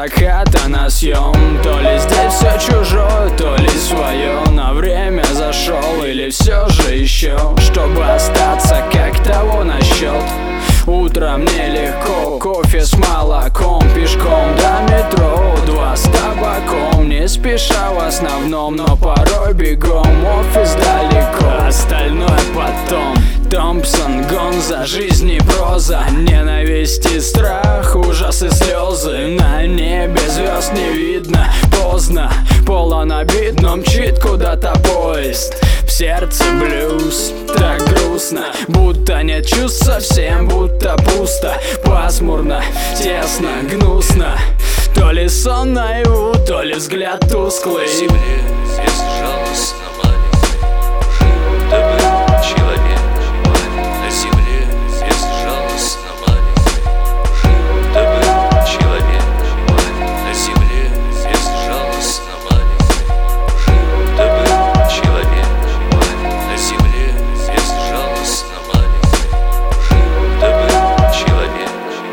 проката на съем. То ли здесь все чужое, то ли свое. На время зашел или все же еще, чтобы остаться, как того насчет. Утром нелегко, кофе с молоком, пешком до метро, 2 с табаком. Не спеша в основном, но порой бегом, офис далеко, остальное потом. Томпсон, Гонза, жизнь и проза, ненависть и страх, ужас и слезы. На небе звезд не видно, поздно, полон обид, но мчит куда-то поезд. В сердце блюз, так грустно, будто нет чувств совсем, будто пусто, пасмурно, тесно, гнусно. То ли сон наяву, то ли взгляд тусклый. На земле безжалостно маленькой жил-то человек. На земле безжалостно маленькой жил-то человек. На земле безжалостно маленькой жил-то человек. На земле безжалостно маленькой жил-то человек.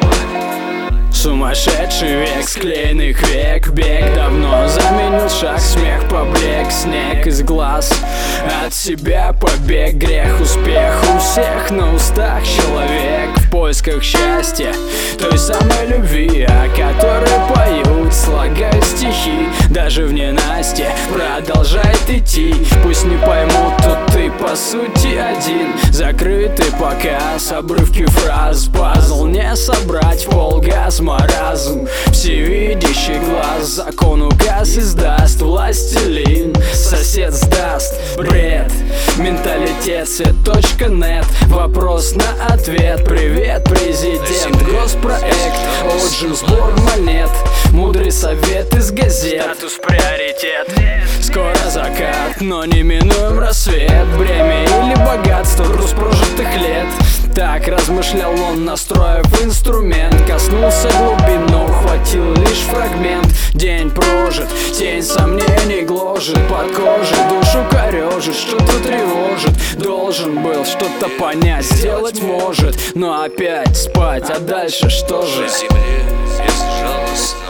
Сумасшедший век, склеенных век, бег давно заменил шаг, смех поблек, снег из глаз. От себя побег, грех, успех у всех на устах. Человек в поисках счастья, той самой любви, о которой поют, слагают стихи. Даже в ненастье продолжает идти. Пусть не поймут, тут ты по сути один. Закрытый показ, обрывки фраз, пазл не собрать, полгаз, маразм. Всевидящий глаз, закон указ издаст, властелин, сосед сдаст. Бред, менталитет, свет.нет, вопрос на ответ. Привет, президент, госпроект, отжим, сбор монет, мудрый совет из газет. Статус приоритет, скоро закат, но не минуем рассвет. Бремя или богатство, груз прожитых лет. Так размышлял он, настроив инструмент. Коснулся глубин, но ухватил лишь фрагмент. День прожит, тень сомнений гложет, под кожей душу корежит, что-то тревожит. Должен был что-то понять, сделать может, но опять спать, а дальше что же? На земле безжалостно